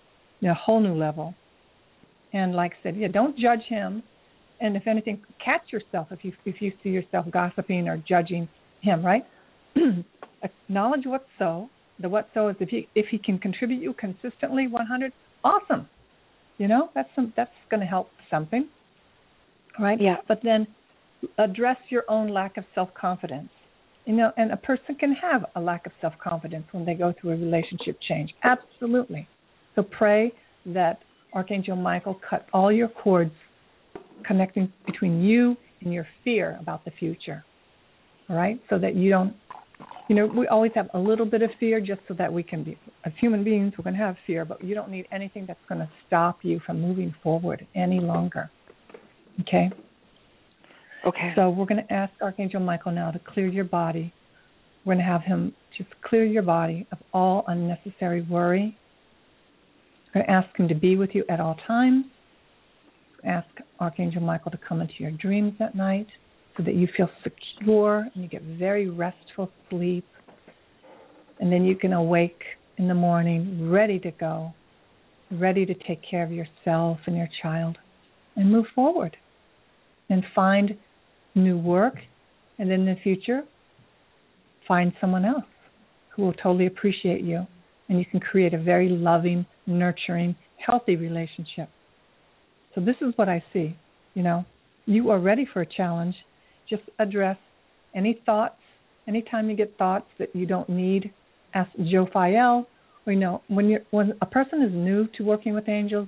And like I said, don't judge him. And if anything, catch yourself if you see yourself gossiping or judging him, right? Acknowledge what's so. The what's so is if he can contribute you consistently 100, awesome. You know, that's going to help something, right? Yeah. But then address your own lack of self-confidence. You know, and a person can have a lack of self-confidence when they go through a relationship change. Absolutely. So pray that Archangel Michael cut all your cords connecting between you and your fear about the future. All right? So that you don't, you know, we always have a little bit of fear just so that we can be, as human beings, we're going to have fear, but you don't need anything that's going to stop you from moving forward any longer. Okay? Okay. So we're going to ask Archangel Michael now to clear your body. We're going to have him just clear your body of all unnecessary worry. We're going to ask him to be with you at all times. Ask Archangel Michael to come into your dreams at night so that you feel secure and you get very restful sleep. And then you can awake in the morning ready to go, ready to take care of yourself and your child and move forward and find new work, and then in the future, find someone else who will totally appreciate you, and you can create a very loving, nurturing, healthy relationship. So this is what I see. You know, you are ready for a challenge. Just address any thoughts. Anytime you get thoughts that you don't need, ask Jophiel. Or, you know, when a person is new to working with angels,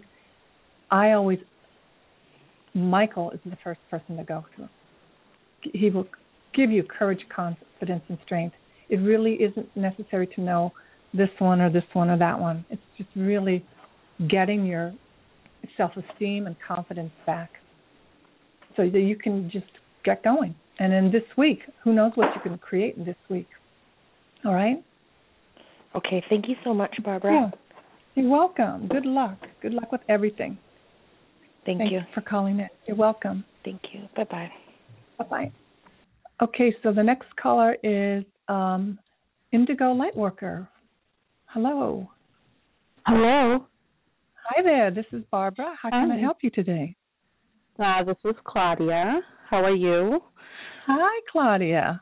Michael is the first person to go through. He will give you courage, confidence, and strength. It really isn't necessary to know this one or that one. It's just really getting your self-esteem and confidence back so that you can just get going. And then this week, who knows what you can create in this week. All right? Okay, thank you so much, Barbara. Yeah. You're welcome. Good luck. Good luck with everything. Thank you. Thanks for calling in. You're welcome. Thank you. Bye-bye. Bye-bye. Okay, so the next caller is Indigo Lightworker. Hello. Hello. Hi there. This is Barbara. How can I help you today? This is Claudia. How are you? Hi, Claudia.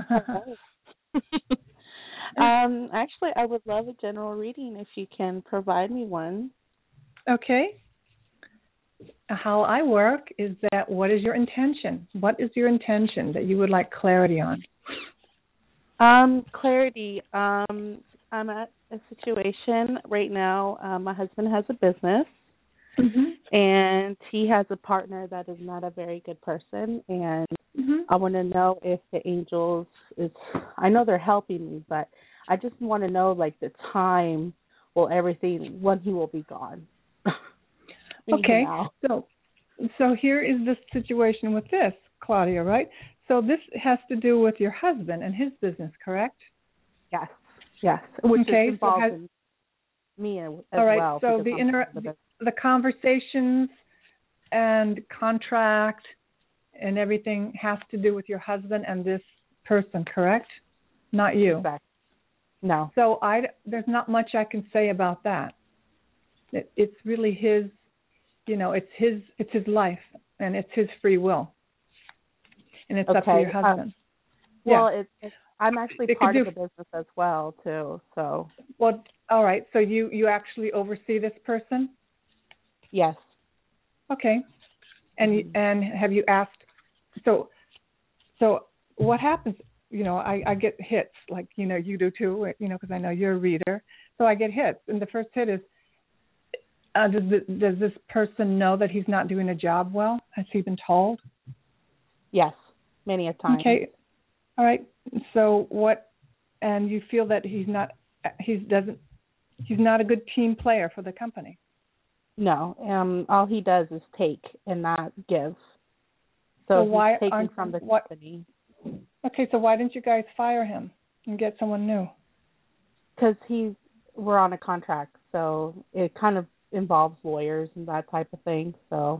Actually, I would love a general reading if you can provide me one. Okay. How I work is that what is your intention? What is your intention that you would like clarity on? Clarity. I'm at a situation right now. My husband has a business, and he has a partner that is not a very good person. And I want to know if the angels is. I know they're helping me, but I just want to know like the time or everything when he will be gone. Okay. So here is the situation with this, Claudia, right? So this has to do with your husband and his business, correct? Yes. Which is okay, involved in me as all right, well. So the conversations and contract and everything has to do with your husband and this person, correct? Not you. Exactly. No. So there's not much I can say about that. It's really his, it's his life and it's his free will, and it's up to your husband. Well, I'm actually part of the business as well too. So. Well, all right. So you actually oversee this person? Yes. Okay. And have you asked? So what happens? I get hits like you do too. Because I know you're a reader. So I get hits, and the first hit is, does this person know that he's not doing a job well? Has he been told? Yes, many a time. Okay. All right. So what? And you feel that he's not a good team player for the company. No. All he does is take and not give. So why he's taking from the company. Okay. So why didn't you guys fire him and get someone new? Because we're on a contract, so it kind of involves lawyers and that type of thing. So,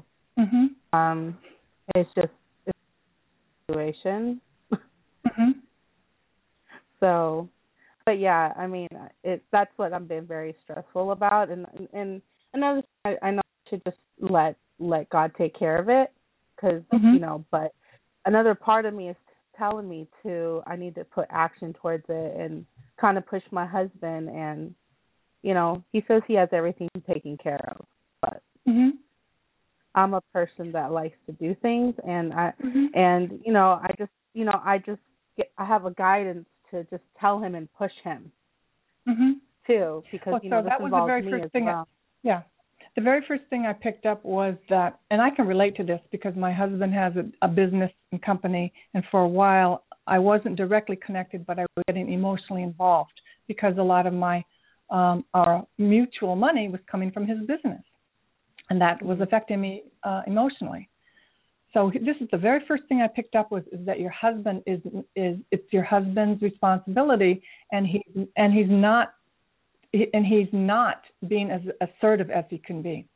it's just a situation. So, but yeah, I mean, that's what I've been very stressful about, and another thing, I know I should just let God take care of it, because but another part of me is telling me I need to put action towards it and kind of push my husband, and he says he has everything taken care of, but I'm a person that likes to do things, and I have a guidance to just tell him and push him too, because this involves me as well. Yeah. The very first thing I picked up was that, and I can relate to this because my husband has a business and company, and for a while I wasn't directly connected, but I was getting emotionally involved because a lot of our mutual money was coming from his business, and that was affecting me emotionally. So this is the very first thing I picked up is that your husband it's your husband's responsibility, and he's not being as assertive as he can be.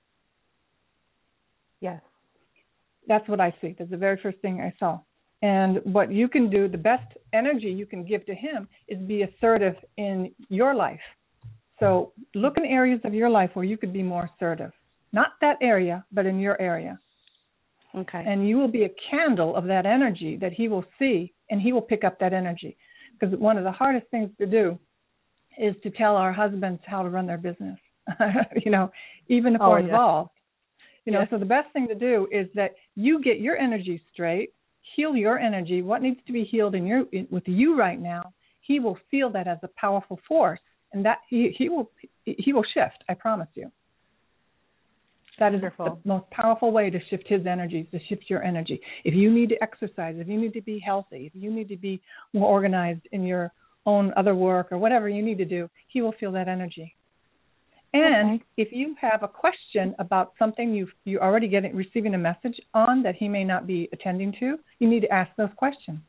Yes. That's what I see. That's the very first thing I saw. And what you can do, the best energy you can give to him is be assertive in your life. So look in areas of your life where you could be more assertive. Not that area, but in your area. Okay. And you will be a candle of that energy that he will see, and he will pick up that energy. Because one of the hardest things to do is to tell our husbands how to run their business, even if we're involved. So the best thing to do is that you get your energy straight, heal your energy. What needs to be healed with you right now, he will feel that as a powerful force, and that he will shift. I promise you. That is the most powerful way to shift his energy, to shift your energy. If you need to exercise, if you need to be healthy, if you need to be more organized in your own other work or whatever you need to do, he will feel that energy. And if you have a question about something you're already receiving a message on that he may not be attending to, you need to ask those questions.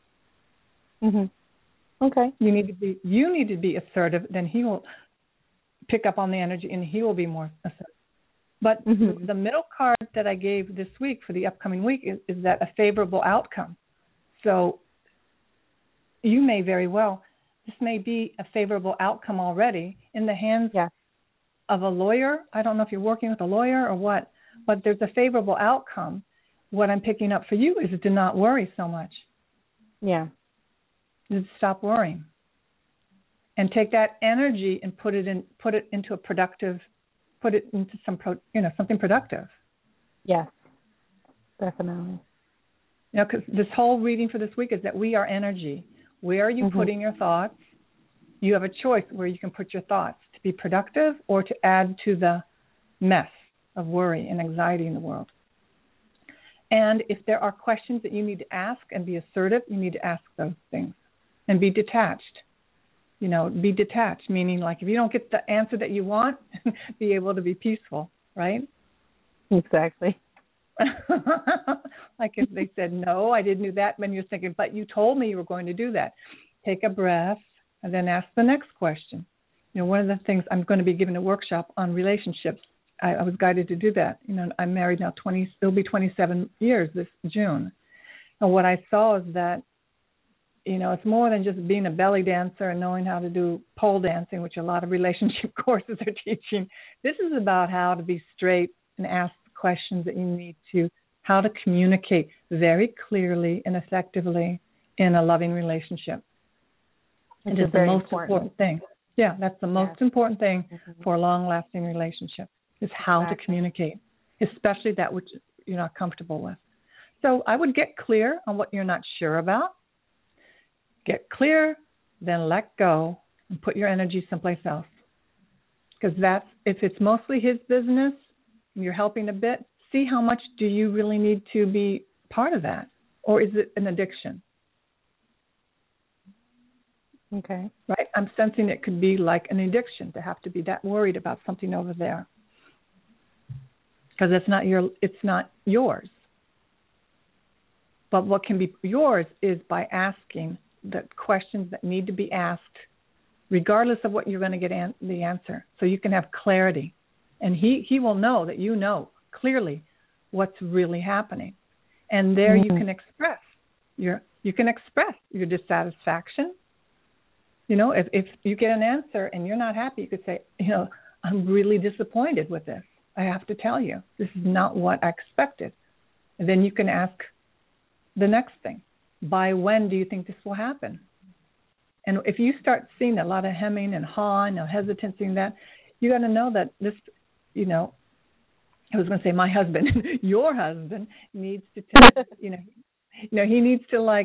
Okay. You need to be assertive. Then he will pick up on the energy, and he will be more assertive. But the middle card that I gave this week for the upcoming week is that a favorable outcome. So you may very well, this may be a favorable outcome already in the hands of a lawyer. I don't know if you're working with a lawyer or what, but there's a favorable outcome. What I'm picking up for you is to not worry so much. Yeah. Just stop worrying. And take that energy and put it into something productive. Yes, definitely. Because this whole reading for this week is that we are energy. Where are you putting your thoughts? You have a choice where you can put your thoughts to be productive or to add to the mess of worry and anxiety in the world. And if there are questions that you need to ask and be assertive, you need to ask those things and be detached. Be detached, meaning like if you don't get the answer that you want, be able to be peaceful, right? Exactly. Like if they said, no, I didn't do that, when you're thinking, but you told me you were going to do that. Take a breath and then ask the next question. One of the things, I'm going to be giving a workshop on relationships. I was guided to do that. I'm married now it'll be 27 years this June. And what I saw is that, it's more than just being a belly dancer and knowing how to do pole dancing, which a lot of relationship courses are teaching. This is about how to be straight and ask questions that you need to, how to communicate very clearly and effectively in a loving relationship. It is the most important thing. Yeah, that's the most important thing for a long-lasting relationship, is how to communicate, especially that which you're not comfortable with. So I would get clear on what you're not sure about. Get clear, then let go, and put your energy someplace else. Because if it's mostly his business, and you're helping a bit, see how much do you really need to be part of that, or is it an addiction? Okay. Right? I'm sensing it could be like an addiction to have to be that worried about something over there. Because it's not yours. But what can be yours is by asking the questions that need to be asked, regardless of what you're going to get the answer. So you can have clarity. And he will know that you know clearly what's really happening. And there you can express your dissatisfaction. If you get an answer and you're not happy, you could say, I'm really disappointed with this. I have to tell you, this is not what I expected. And then you can ask the next thing. By when do you think this will happen? And if you start seeing a lot of hemming and hawing and hesitancy in that, you got to know that this, I was going to say my husband, your husband needs to, he needs to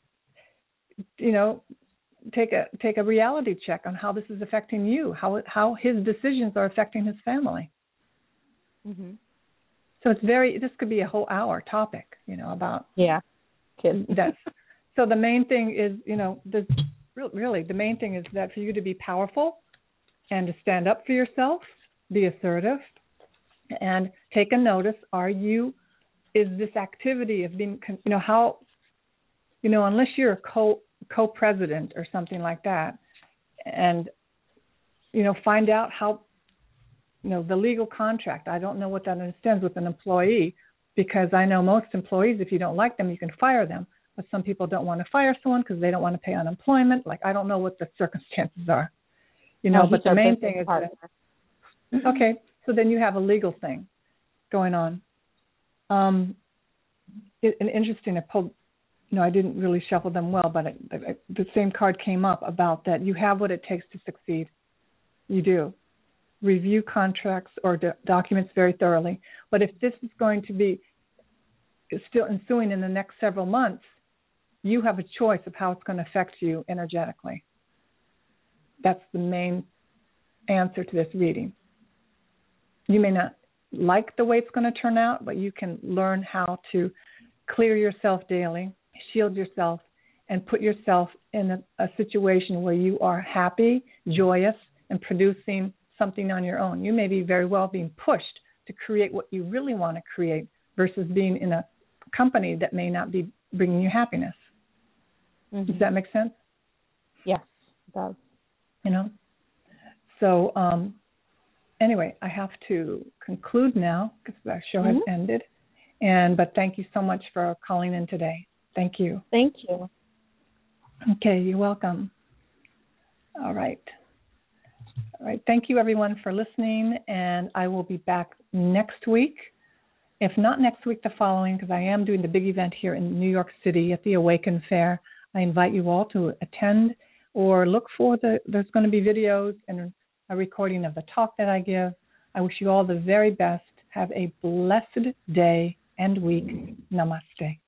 take a reality check on how this is affecting you, how his decisions are affecting his family. Mm-hmm. So this could be a whole hour topic, about kids. So the main thing is, the main thing is that for you to be powerful and to stand up for yourself, be assertive, and take a notice. Is this activity of being, unless you're a co-president or something like that, and, find out how, the legal contract. I don't know what that understands with an employee, because I know most employees, if you don't like them, you can fire them. But some people don't want to fire someone because they don't want to pay unemployment. I don't know what the circumstances are, but the main thing is that, okay, so then you have a legal thing going on. Interesting, I pulled, I didn't really shuffle them well, but the same card came up about that you have what it takes to succeed. You do. Review contracts or documents very thoroughly. But if this is going to be still ensuing in the next several months, you have a choice of how it's going to affect you energetically. That's the main answer to this reading. You may not like the way it's going to turn out, but you can learn how to clear yourself daily, shield yourself, and put yourself in a situation where you are happy, joyous, and producing something on your own. You may be very well being pushed to create what you really want to create versus being in a company that may not be bringing you happiness. Mm-hmm. Does that make sense? Yes, it does. So anyway, I have to conclude now because our show has ended. But thank you so much for calling in today. Thank you. Thank you. Okay, you're welcome. All right. Thank you, everyone, for listening. And I will be back next week. If not next week, the following, because I am doing the big event here in New York City at the Awaken Fair. I invite you all to attend or look for there's going to be videos and a recording of the talk that I give. I wish you all the very best. Have a blessed day and week. Namaste.